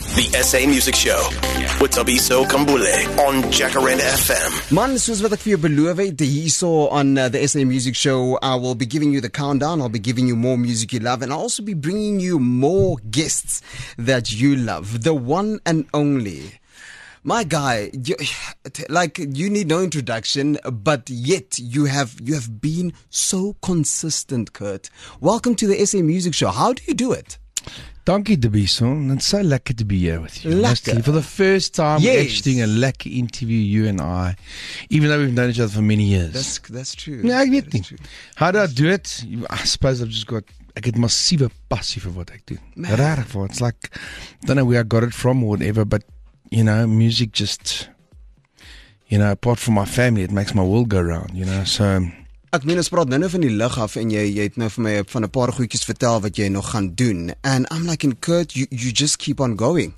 The SA Music Show with Tabiso Kambule on Jacaranda FM. Man, soos wat ek vir jou beloof het, hierso on the SA Music Show, I will be giving you the countdown. I'll be giving you more music you love, and I'll also be bringing you more guests that you love. The one and only. My guy, you need no introduction, but yet you have been so consistent, Kurt. Welcome to the SA Music Show. How do you do it? Dankie Tabiso, it's so lekker to be here with you. Lekker. For the first time, Yes. we're actually doing a lekker interview, you and I, even though we've known each other for many years. That's true. Nee, ek weet That nie. is true. How do I do it? I suppose ek het massiewe passie vir wat ek doen. Man. Rarig vir. It's like, I don't know where I got it from or whatever, but, music just, apart from my family, it makes my world go round, so... Ek meen, ons praat nou van die lig af en jy het nou vir my van 'n paar goedjies vertel wat jy nog gaan doen. And I'm like, in Kurt, you just keep on going.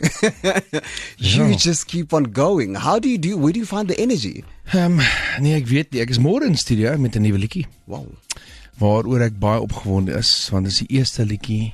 You just keep on going. Where do you find the energy? Nee, ek weet nie. Ek is môre in studio met 'n nuwe liedjie. Wow. Waaroor ek baie opgewonde is, want dit is die eerste liedjie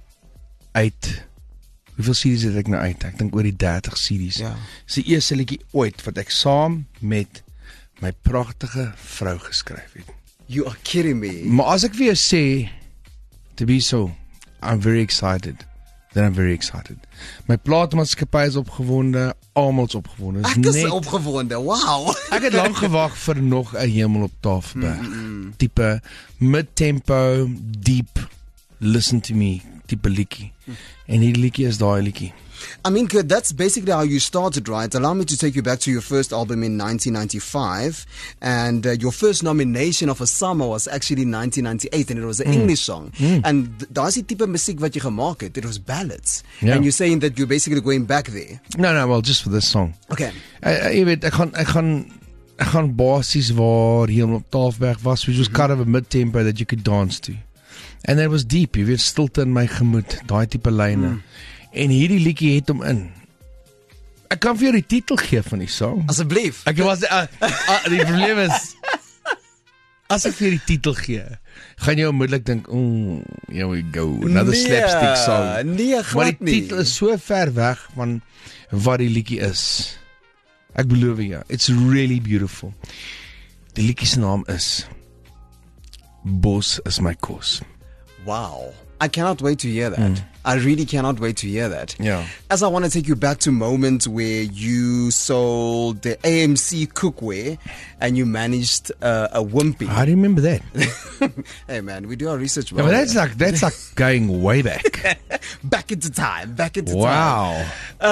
uit. Hoeveel series het ek nou uit? Ek dink oor die 30 series. Ja. Dis die eerste liedjie ooit wat ek saam met my pragtige vrou geskryf het. You are kidding me. Maar as ek vir jou sê, Tabiso, I'm very excited. Then I'm very excited. My platenmaatskappy is opgewonde, almal is opgewonde. Ek is opgewonde. Wow. Ek het lank gewag vir nog 'n hemel op Tafelberg. Tipe mid-tempo, deep, listen to me tipe liedjie. En die liedjie is daai liedjie. I mean, Kurt, that's basically how you started, right? Allow me to take you back to your first album in 1995. And your first nomination of a summer was actually in 1998. And it was an English song. And that's the type of music what you gemaak het. It was ballads. Yeah. And you're saying that you're basically going back there. No, well, just for this song. Okay. Jy weet, ek gaan basies waar hemel op Tafelberg was, which was kind of a mid-tempo that you could dance to. And it was deep, jy weet, stilte in my gemoed, daai tipe lyne. En hierdie liedjie het hom in. Ek kan vir jou die titel gee van die song. Asseblief. Ek was die probleem is as ek vir jou die titel gee, gaan jy onmiddellik dink, here we go, another slapstick song. Nee, Maar glad die nie. titel is so ver weg van wat die liedjie is. Ek beloof jou, it's really beautiful. Die liedjie se naam is Bos is my kos. Wow. I cannot wait to hear that. I really cannot wait to hear that. Yeah. As I want to take you back to moments where you sold the AMC cookware and you managed a Wimpy. I remember that. Hey man, we do our research. Yeah, but that's like going way back. back into time. Wow.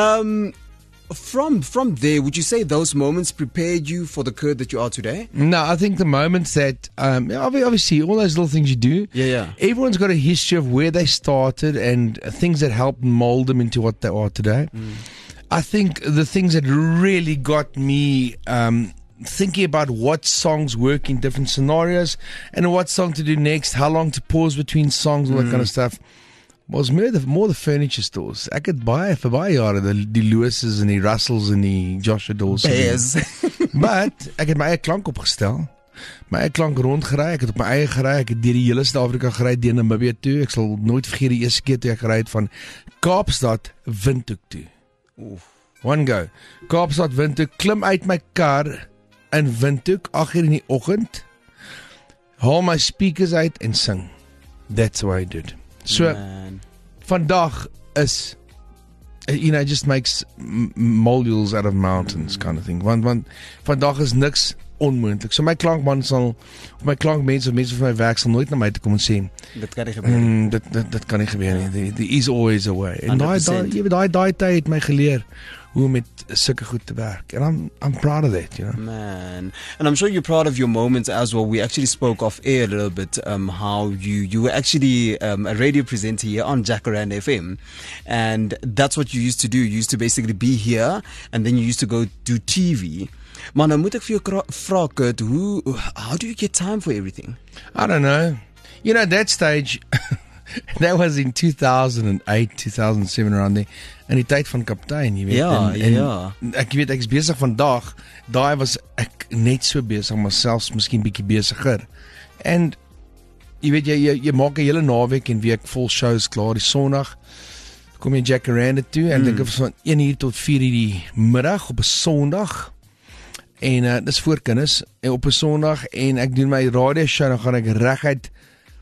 From there, would you say those moments prepared you for the Kurt that you are today? No, I think the moments that, obviously, all those little things you do, Yeah. everyone's got a history of where they started and things that helped mold them into what they are today. I think the things that really got me thinking about what songs work in different scenarios and what song to do next, how long to pause between songs, all that kind of stuff, was more the furniture stores. Ek het vir baie jare die Lewis's en die Russells en die Joshua Doors. Bears. But ek het my eie klank opgestel. My eie klank rondgery, ek het op my eie gery, ek het deur die hele Suid-Afrika gery, deur Namibië toe. Ek sal nooit vergeet die eerste keer toe ek gery het van Kaapstad Windhoek toe. One go. Kaapstad Windhoek, klim uit my kar in Windhoek 8:00 in die oggend. Haal my speakers uit en sing. That's what I did. So Man. vandag is it just makes molecules out of mountains kind of thing. Want vandag is niks onmoontlik. So my klankmense of mense van my werk sal nooit na my toe kom en sê Dit kan nie gebeur. dit kan nie gebeur nie. There is always a way. En 100%. daai tyd het my geleer hoe om met sulke goed te werk. And I'm proud of that, Man. And I'm sure you're proud of your moments as well. We actually spoke off air a little bit how you were actually a radio presenter here on Jacaranda FM. And that's what you used to do. You used to basically be here and then you used to go do TV. Maar nou moet ek vir jou vra, Kurt, how do you get time for everything? I don't know. That stage, that was in 2008, 2007 around there. In die tyd van kaptein, jy weet. Ja. Ek weet, ek is besig vandag. Daai was ek net so besig, maar selfs miskien bietjie besiger. En jy weet, jy maak 'n hele naweek en week vol shows klaar. Die Sondag kom jy Jacaranda toe en dink of van 1 uur tot 4 uur die middag op 'n Sondag. En dis vir kinders op 'n Sondag en ek doen my radio show, dan gaan ek reguit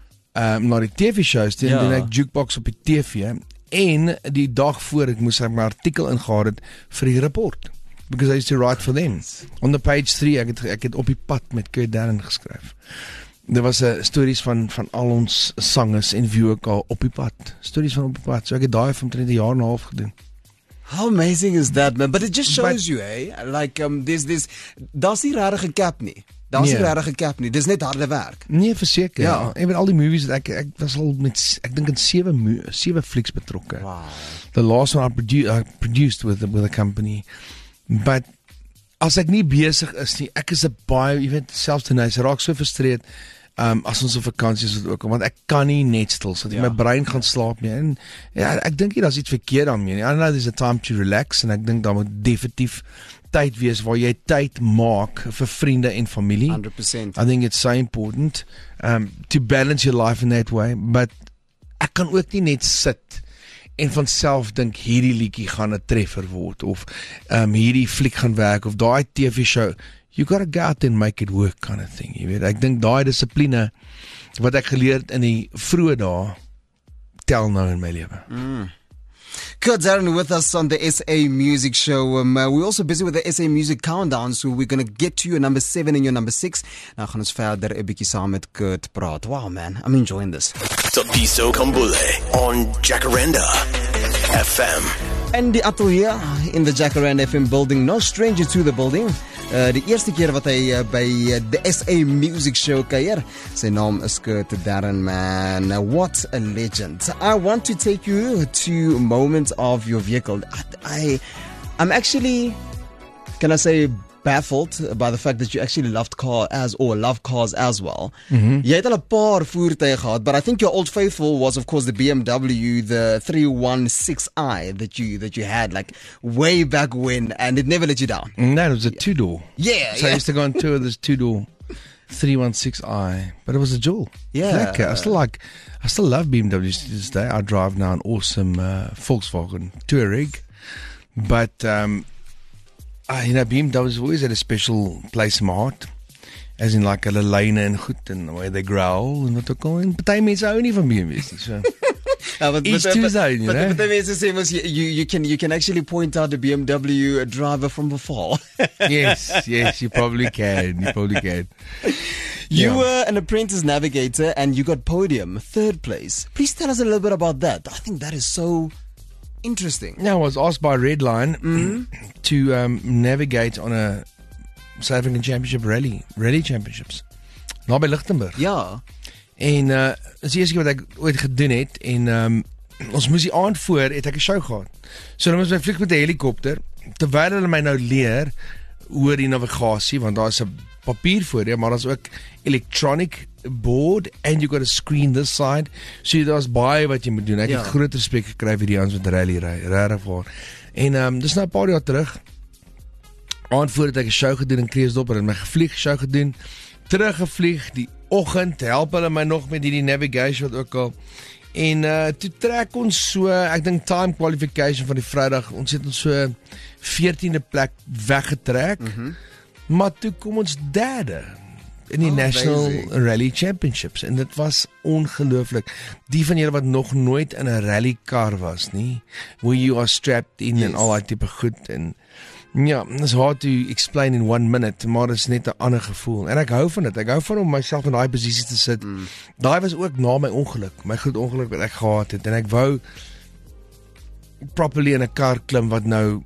na die TV-shows toe en doen ek jukebox op die TV. En die dag voor ek moes ek my artikel ingehaal het vir die report. Because I used to write for them. On the page 3, ek het op die pad met Kurt Darren geskryf. Daar was stories van al ons sangers en vocal op die pad. Stories van op die pad. So ek het daai van 'n jaar en 'n half gedoen. How amazing is that, man? But it just shows you, like daar's nie regtig 'n cap nie. Daar's nie regtig 'n cap nie. Dis net harde werk. Nee, verseker. Ja. En met al die movies wat ek was al met ek dink in 7 flieks betrokke. Wow. The last one I produced with a company. But as ek nie besig is nie, ek is 'n baie, jy weet, selfs raak so frustreerd as ons op vakansie is ook, want ek kan nie net stil sit. My brein gaan slaap nie. En ja, ek dink nie daar's iets verkeerd daarmee nie. I know there's a time to relax en ek dink daar moet definitief tyd wees waar jy tyd maak vir vriende en familie. 100%. I think it's so important to balance your life in that way, but ek kan ook nie net sit en van self dink hierdie liedjie gaan 'n treffer word of hierdie fliek gaan werk of daai TV show. You got to go out and make it work kind of thing, jy weet. Ek dink daai dissipline wat ek geleer het in die vroeë dae tel nou in my lewe. Kurt Darren with us on the SA Music Show. We're also busy with the SA Music Countdown, so we're going to get to your number 7 and your number 6. Nou gaan ons verder 'n bietjie saam met Kurt praat. Wow, man, I'm enjoying this. Thabiso Kambule on Jacaranda FM. En die atelier in the Jacaranda FM building, no stranger to the building. Die eerste keer wat hy by the SA Music Show kuier. Sy naam is Kurt Darren, man. What a legend. I want to take you to moments of your vehicle. I'm actually, can I say, baffled by the fact that you actually love cars as well. Jy het al 'n paar voertuie gehad, but I think your old faithful was of course the BMW, the 316i that you had like way back when, and it never let you down. No, it was a 2-door. Yeah, So I used to go on tour with this 2-door 316i, but it was a jewel. Yeah. Lekker. I still love BMWs to this day. I drive now an awesome Volkswagen Touareg, but BMW's always had a special place in my heart. As in like hulle lyne en goed en the way they growl en wat ook al. En party mense hou nie van BMW's nie, so. Each to his own, you know. But the message was you can actually point out the BMW driver from afar. Yes, you probably can. You were an apprentice navigator and you got podium, 3rd place. Please tell us a little bit about that. I think that is so interesting. Now, I was asked by Redline to navigate on a South African Championship rally championships. Nou by Lichtenburg. Ja. En dis die eerste keer wat ek ooit gedoen het en ons moes die aand voor het ek 'n show gehad. So dan moes my vlieg met 'n helikopter terwyl hulle my nou leer oor die navigasie, want daar's 'n papier voor jou, maar daar's ook electronic board and you got a screen this side. So daar's baie wat jy moet doen. Ek het groot respek gekry vir die ouens wat rally ry, regtig waar. En dis nou 'n paar jaar terug. Aand voor het ek 'n show gedoen in Kreeusdorp en my gevlieg show gedoen. Teruggevlieg die oggend, help hulle my nog met hierdie navigation wat ook al. En toe trek ons so, ek dink time qualification van die Vrydag, ons het ons so 14de plek weggetrek. Maar toe kom ons 3de in die National Rally Championships en dit was ongelooflik. Die van julle wat nog nooit in 'n rally car was nie, where you are strapped in en al daai tipe goed en ja, it's hard to explain in 1 minute, maar dit is net 'n ander gevoel. En ek hou van dit. Ek hou van om myself in daai posisie te sit. Daai was ook na my ongeluk, my groot ongeluk wat ek gehad het en ek wou properly in 'n kar klim wat nou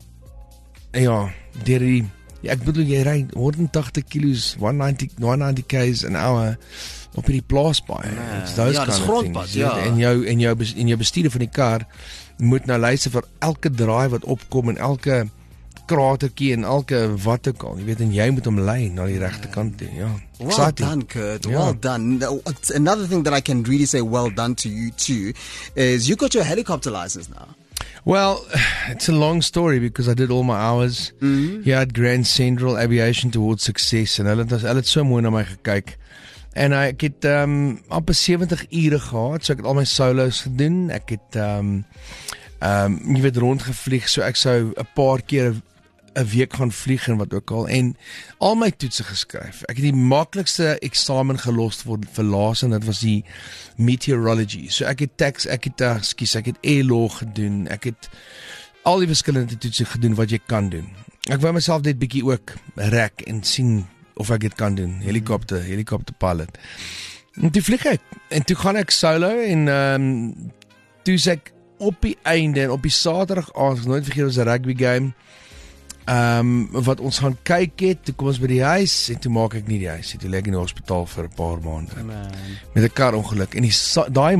deur die ek bedoel jy ry 180 kilos, 190 k's an hour op die plaasbaai. It's those kind of things. En jou bestuurder van die kar moet nou luister vir elke draai wat opkom en elke kratertjie en elke wat ook al, jy weet, en jy moet hom lei na die regte kant toe. Ja. Well done, Kurt. Well done. Another thing that I can really say well done to you too is you got your helicopter license now. Well, it's a long story because I did all my hours here at Grand Central Aviation Towards Success en hulle het so mooi na my gekyk. En ek het amper 70 ure gehad, so ek het al my solos gedoen. Ek het Jy weet rondgevlieg, so ek sou 'n paar keer 'n week gaan vlieg en wat ook al, en al my toetse geskryf. Ek het die maklikste eksamen gelos vir laas, en dit was die meteorology. So ek het air law gedoen, ek het al die verskillende toetse gedoen wat jy kan doen. Ek wou myself net bietjie ook rek en sien of ek dit kan doen, helikopter pilot. En toe vlieg ek, en toe gaan ek solo, en toe is ek op die einde, en op die Saterdag aand, nooit vergeet, was 'n rugby game, wat ons gaan kyk het, toe kom ons by die huis, en toe maak ek nie die huis, toe lê ek in die hospitaal vir 'n paar maande, met 'n karongeluk, en daai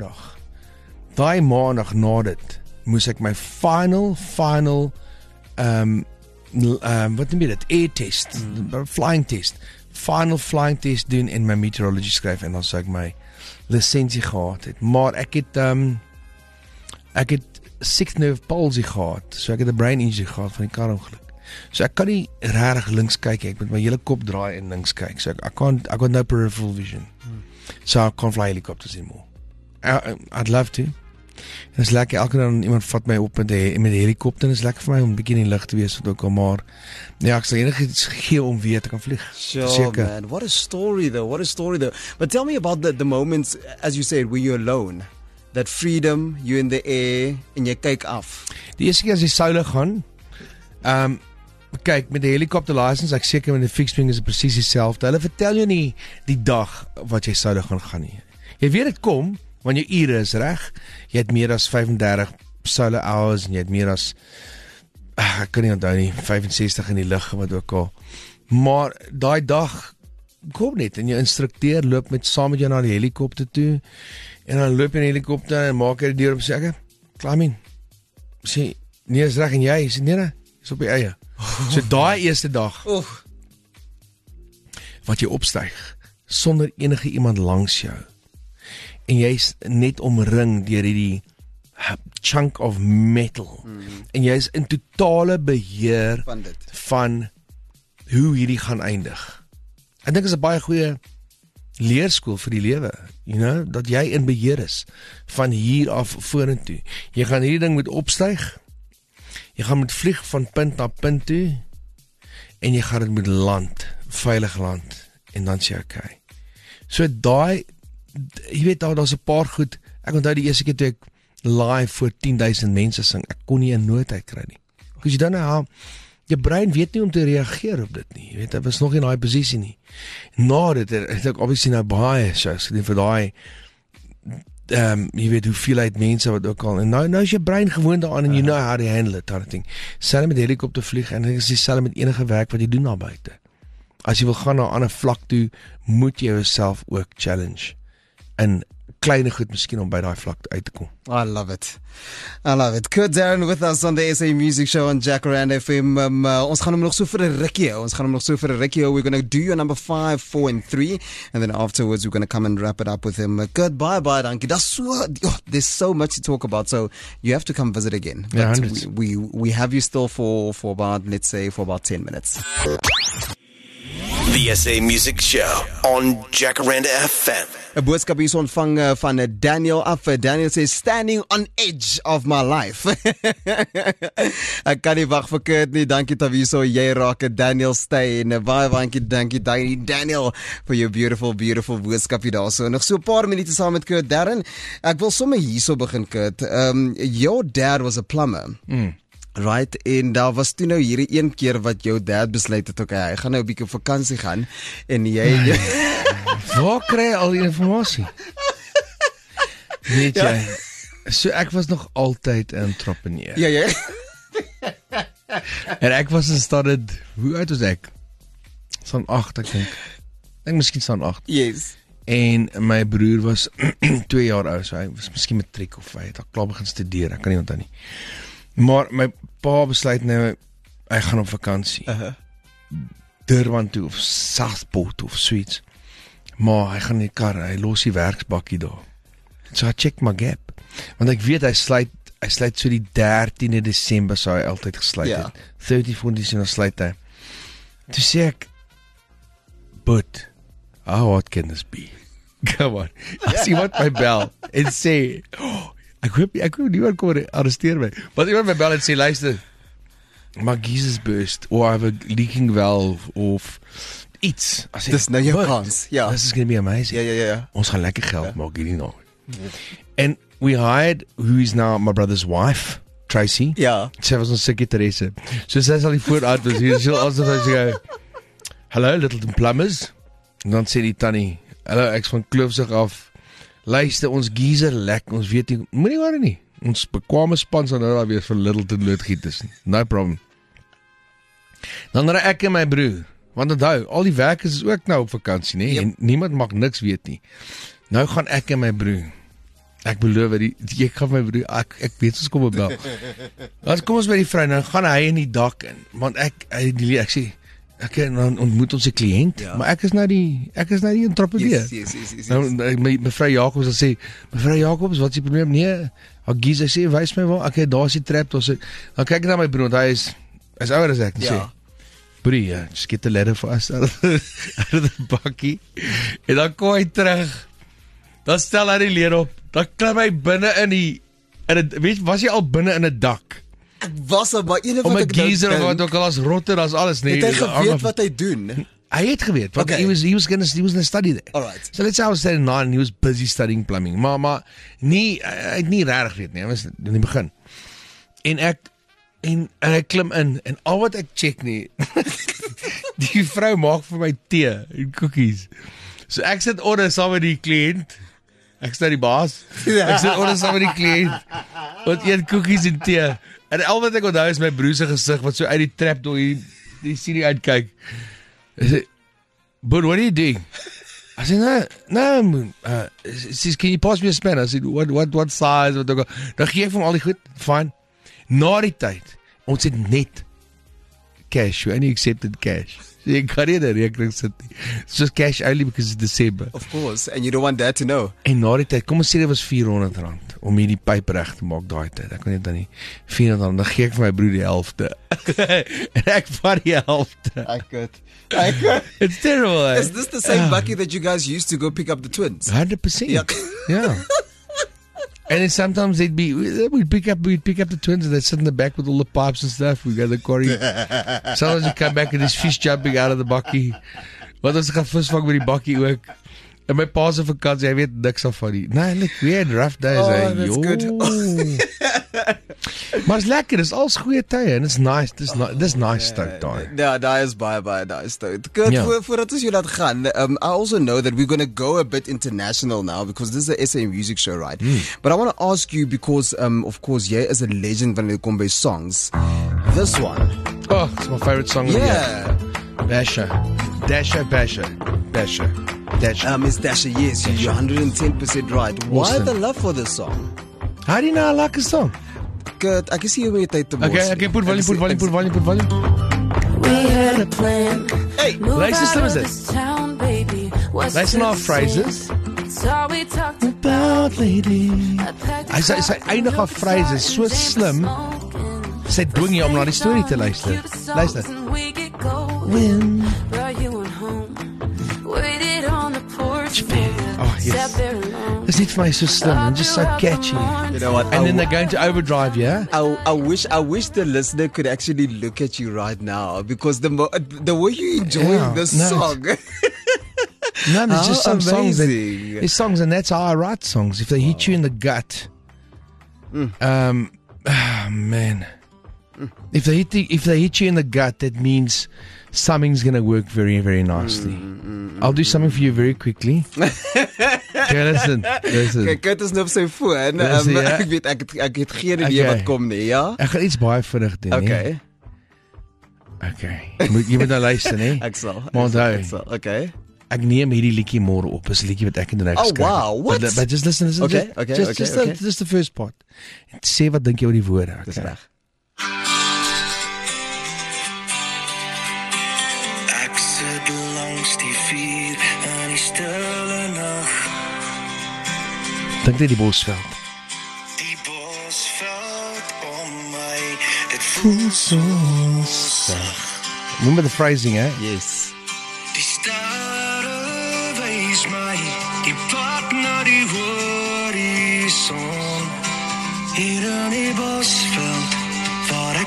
maandag na dit, moes ek my final, wat noem jy dit, air test, flying test doen, en my meteorology skryf, en dan sou ek my lisensie gehad het, maar ek het sixth nerve palsy gehad, so ek het 'n brain injury gehad van die karongeluk. So ek kan nie regtig links kyk, ek moet my hele kop draai en links kyk. So I got no peripheral vision. So I can't fly helicopters anymore. I'd love to. En is lekker, elke dan iemand vat my op met die helikopter, en is lekker vir my om 'n bietjie in die lug te wees, wat ook al, maar ja, ek sal enigiets gee om weer te kan vlieg. Sure, man. What a story though. But tell me about the moments, as you said, when you're alone. That freedom, you're in the air, en jy kyk af. Die eerste keer as jy solo gaan, kyk, met die helikopter license, ek seker met die fixed wing is dit presies dieselfde. Hulle vertel jou nie die dag wat jy solo gaan nie. Jy weet dit kom, want jou ure is reg. Jy het meer as 35 solo hours, en jy het meer as, ek kan nie onthou nie, 65 in die lug, wat ook al. Maar daai dag kom net, en jou instrukteur loop saam met jou na die helikopter toe, en dan loop jy in die helikopter, en maak hy die deur op, sê ek, Klamin, sê, nee, is reg, en jy, sê, nee, is op die eie. So daai eerste dag, wat jy opstyg, sonder enige iemand langs jou, en jy is net omring deur die chunk of metal, en jy is in totale beheer van hoe hierdie gaan eindig. Ek dink is 'n baie goeie leerskool vir die lewe, dat jy in beheer is van hier af vorentoe. Jy gaan hierdie ding moet opstyg, jy gaan moet vlieg van punt na punt toe, en jy gaan dit moet land, veilig land, en dan sê okay. So daai, jy weet, daar's 'n paar goed, ek onthou die eerste keer toe ek live voor 10,000 mense sing, ek kon nie 'n noot uitkry nie. Because you don't know how, jou brein weet nie om te reageer op dit nie, jy weet, ek was nog in daai posisie nie. Na dit, het ek obviously nou baie shows gedoen vir daai, jy weet, hoeveelheid mense wat ook al, en nou is jou brein gewoon daaraan, en you know how to handle it, kind of thing. Selfs met helikopter vlieg, en ek is dieselfde met enige werk wat jy doen daar buite. As jy wil gaan na 'n ander vlak toe, moet jy jouself ook challenge, en kleine goed miskien om by daai vlak uit te kom. I love it. Kurt Darren with us on the SA Music Show on Jacaranda FM. Ons gaan hom nog so vir 'n rukkie hou. We're going to do your number 5, 4 and 3, and then afterwards we're going to come and wrap it up with him. Kurt, bye dankie. There's so much to talk about, so you have to come visit again. Yeah, but we have you still for about, let's say, for about 10 minutes. The SA Music Show on Jacaranda FM. 'n boodskap hier ontvang van Daniel af. Daniel sê, standing on edge of my life. Ek kan nie wag vir Kurt nie. Dankie Taviso, jy raak Daniel Stein. Baie dankie Daniel vir jou beautiful boodskap hier daarso. Nog so 'n paar minute saam met Kurt Darren. Ek wil sommer hierso begin, Kurt. Your dad was a plumber. Right, en daar was toe nou hierdie een keer wat jou dad besluit het, okay, hy gaan nou 'n bietjie op vakansie gaan, en jy... Waar kry jy al die informasie? Weet jy, so ek was nog altyd 'n entrepreneur. Ja. En ek was in staat, hoe oud was ek? Staan 8, ek dink miskien staan 8. Yes. En my broer was 2 jaar oud, so hy was miskien matriek, of hy het al klaar begin studeer, ek kan nie onthou nie. Maar my pa besluit nou, hy gaan op vakansie. Durban toe, of Southport, of zoiets. Maar hy gaan in die kar, hy los die werksbakkie daar. So I check my gap. Want ek weet, hy sluit so die 13de Desember, sou hy altyd gesluit het. 30, 40 Desember sluit hy. Toe sê ek, but, how hard can this be? Come on. As iemand my bel, en sê, Ek hoop niemand kom arresteer my. Maar iemand my bel en sê, luister, my geese is burst, or I have a leaking valve, of iets. Dis nou jou kans. Ja. This is going to be amazing. Ja. Ons gaan lekker geld maak hierdie nou. And we hired, who is now my brother's wife, Tracy. Ja. Sy was ons sekretaresse. So sy sal die vooruit was hier. She'll ask us to go, hello, Littleton Plumbers. En dan sê die tannie, hallo, ek's van Kloofsig af. Luister, ons geyser lek, ons weet nie, moenie worry nie. Ons bekwame span sal nou daar weer vir Littleton loodgieters. No problem. Dan ry ek en my broer. Want onthou, al die werkers is ook nou op vakansie, nee, en niemand mag niks weet nie. Nou gaan ek en my broer. Ek beloof ek gaan my broer, ek weet ons kom op bel. Dan kom ons by die vrou, dan gaan hy in die dak in. Want ek sê, dan ontmoet ons 'n kliënt, maar ek is nou die entrepreneur. Yes. Nou, mevrou Jacobs sal sê, mevrou Jacobs, wat is die probleem? Nee, haar geyser sê, wys my waar. Okay, daar is die trap. Dan kyk ek na my broer, hy is ouer as ek, en sê, broer, just get the ladder for us out of the bakkie. En dan kom hy terug, dan stel hy die leer op, dan klim hy binne was jy al binne in 'n dak? Ek was al, maar ene Om wat 'n ek nou geyser of dink, wat ook al as rotter, as alles, nee. het hy geweet wat hy doen? Hy het geweet, want Okay. he was going to study there. Alright. So let's say I was studying 9 and he was busy studying plumbing. Maar hy het nie regtig weet nie, hy was in die begin. En ek klim in, en al wat ek check nie, die vrou maak vir my tee en cookies. So ek sit onder saam met die kliënt, ek is nou die baas, ek sit onder saam met die kliënt, wat eet cookies en tee. En al wat ek onthou is my broer se gesig, wat so uit die trap door die serie uitkyk. Hy sê, but what are you doing? I said, no, she says, can you pass me a span? I said, what size? Dan gee ek vir hom al die goed, fine. Na die tyd, ons het net cash, we only accepted cash. So jy kan nie 'n rekening sit nie. It's just cash only because it's December. Of course, and you don't want that to know. En na die tyd, kom ons sê dit was R400 om hierdie pyp reg te maak daai tyd. Ek weet net dan nie R400, dan gee ek vir my broer die helfte. En ek vat die helfte. I could. It's terrible. Is this the same bucket that you guys used to go pick up the twins? 100%. Yeah. Yeah. And then sometimes we'd pick up the twins and they'd sit in the back with all the pipes and stuff. We go to the quarry. Sometimes you come back and there's fish jumping out of the bakkie. Wat ons gaan visvang met die bakkie ook. En my pa se vakansie, hy weet niks af van die. Nee, look, we had rough days. Oh, that's good. Maar is lekker, dis als goeie tye en it's nice. Dis nice stuff daai. Ja, daar is baie nice though. Good, voordat ons jou laat gaan, I also know that we're going to go a bit international now because this is a SA music show, right? But I want to ask you because, of course, jy is a legend when it comes by songs. This one. Oh, it's my favorite song of the year. Yeah. Dasher. Miss Dasher, yes, you're 110% right. Why Awesome. the love for this song? How do you know I like a song? Good, ek is hier om jy tyd te mors. Okay, put volume. We had a plan. Hey, Luister slim is dit. Luister na phrases. About lady. Sy eindig haar phrases so slim. Sy dwing jou om na die storie te luister. Luister. When oh yes. Dis net vir my so slim and just so catchy. you know what? And then they're going to overdrive, yeah? I wish the listener could actually look at you right now because the way you enjoying this song. No, there's just some songs amazing. there's songs, and that's how I write songs. If they hit you in the gut, man. If they hit you in the gut, that means something's going to work very, very nicely. I'll do something for you very quickly. Okay, listen. Kyk, dit is nou op sy foon. Ja. Ek weet ek het geen idee wat kom nie, ja? Ek gaan iets baie vinnig doen, Okay. Okay. Jy moet nou luister, nee. Ek sal. Maar onthou, Ek sal. Okay. ek neem hierdie liedjie môre op. Dis 'n liedjie wat ek en Drex skryf. wow, what? But just listen. Okay, Just the first part. En sê wat dink jy oor die woorde? Dis reg. Ek sit langs die vuur in die stille nag. Dink net die Bosveld. Die bosveld om my, dit voel so sag. Remember the phrasing, hè? Yes. Die sterre wys my die pad na die horison.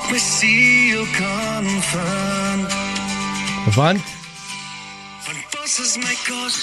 my siel kan vind. Want Want pas is my kos.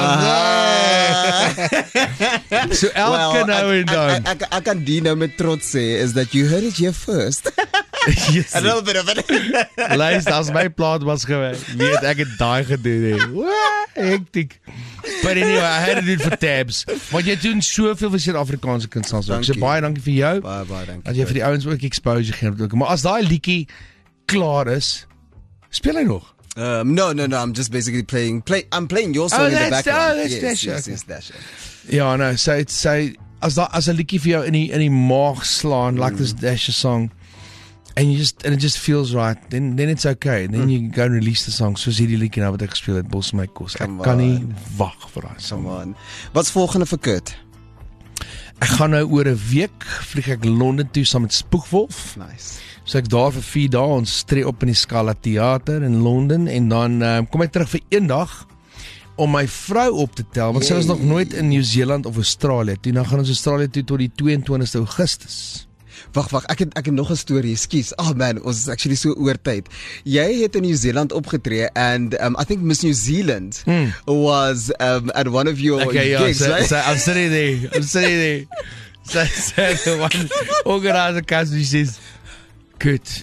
So elke nou en dan. Ek kan die nou met trots sê is that you heard it here first. Yes. A little bit of it. Luister, as my plaat was geweest, weet ek het daai gedoen. Hektiek. But anyway, I had to do it for tabs. Want jy doen soveel vir Suid-Afrikaanse kunstenaars ook. So baie dankie vir jou. Baie dankie. As jy vir die ouens ook exposure gee ook. Maar as daai liedjie klaar is, speel hy nog? No, I'm just basically I'm playing your song in the background. That's Yes, that's it. Ja, no, sy as 'n liedjie vir jou in die maag slaan, like this Dasher song, and it just feels right, then it's okay. Then you go and release the song. Soos hierdie liedjie nou wat ek gespeel het, Bos my kos. Ek kan nie wag vir daai song. Come on. Wat's volgende vir Kurt? Ek gaan nou oor 'n week vlieg ek Londen toe saam met Spoegwolf. Nice. So ek daar vir 4 dae, ons tree op in die Scala Theater in Londen en dan kom ek terug vir 1 dag om my vrou op te tel, want sy was nog nooit in Nieu-Seeland of Australië toe. Dan gaan ons Australië toe tot die 22ste Augustus. Wag, ek het nog 'n storie, ekskuus. Oh man, ons is actually so oor tyd. Jy het in Nieu-Seeland opgetree and I think Miss New Zealand was at one of your gigs, right? So I'm sitting there. So the one organizer comes and she says, Kurt,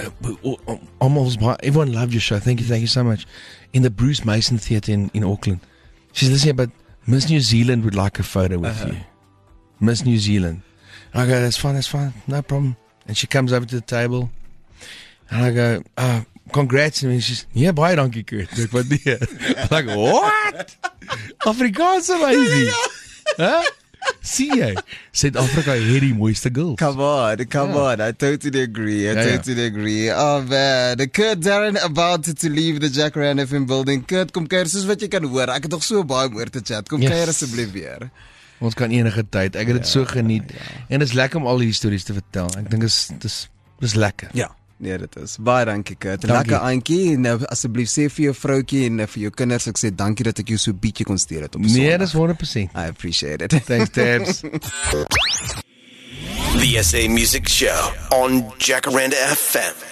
almost everyone loved your show. Thank you so much. In the Bruce Mason Theatre in Auckland. She says, listen, but Miss New Zealand would like a photo with you. Miss New Zealand. And I go, that's fine, no problem. And she comes over to the table. And I go, congrats. And she's, yeah, baie dankie, Kurt. I'm like, what? Afrikaans amazing. Huh? See jy, Suid-Afrika het die mooiste girls. Come on. I totally agree. Oh man, Kurt Darren about to leave the Jacaranda FM building. Kurt, kom kuier soos wat jy kan hoor. Ek het nog so baie om oor te chat. Kom kuier asseblief weer. Ons kan enige tyd. Ek het dit so geniet. En dit is lekker om al die stories te vertel. Ek dink dis lekker. Ja. Nee, dit is. Baie dankie, Kurt. Lekker aantjie. Nou asseblief sê vir jou vroutjie en vir jou kinders ek sê dankie dat ek jou so bietjie kon stuur het op Sondag. Nee, dis 100%. I appreciate it. Thanks, Tabs. The SA Music Show on Jacaranda FM.